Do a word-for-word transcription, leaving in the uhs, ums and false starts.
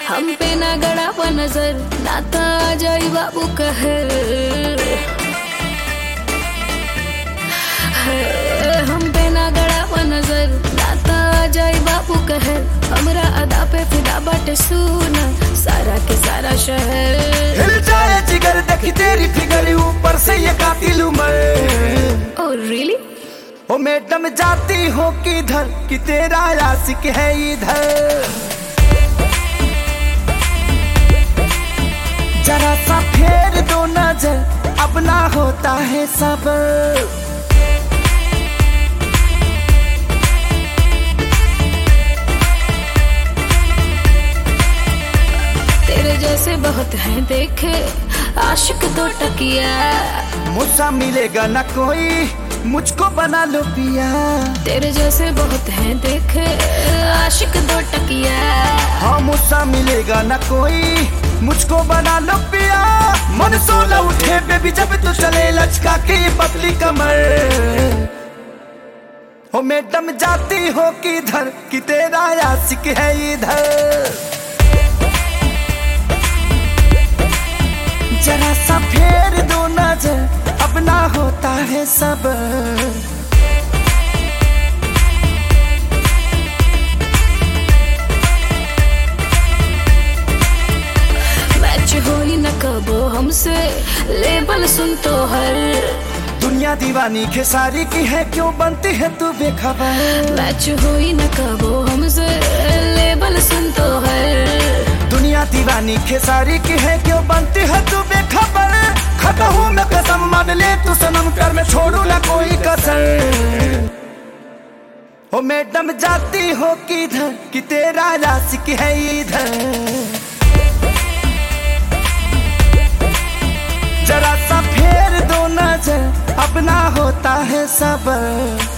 हम पे ना गड़ा व नजर नाता जाई बाबू कहर। हम पे ना गड़ा व नजर नाता जाई बाबू कहर। हमरा अदा पे फिदा बट सुना सारा के सारा शहर। हिल जाए जिगर देखी तेरी फिगर ऊपर से ये कातिल उमर। Oh really? ओ मैडम जाती हो किधर कि तेरा आशिक है इधर। जरा सा फेर दो नजर अब ना होता है सबर। तेरे जैसे बहुत हैं देखे आशिक दो टकिया। मुझसा मिलेगा ना कोई मुझको बना लो पिया। तेरे जैसे बहुत हैं देखे आशिक दो टकिया। हाँ मुझसा मिलेगा ना कोई मुझको बना लो पिया। मन सोला उठे बेबी जब तू चले लचका के पतली कमर। हो मैडम जाती हो किधर कि तेरा आशिक है इधर। जरा सा फेर दो नजर अब ना होता है सबर। मैच हो ही न कबो हमसे लेबल सुन तो हर। दुनिया दीवानी खेसारी की है क्यों बनती है तू बेखबर। मैच हो ही न कबो हमसे लेबल सुन तो हर। दुनिया दीवानी खेसारी की है क्यों बनती है तू बेखबर। खाता हूँ मैं कसम मान ले तू सनम कर मैं छोड़ू ना कोई कसर। हो मैडम जाती हो किधर कि तेरा आशिक है इधर। जरा सा फेर दो नजर अब ना होता है सबर।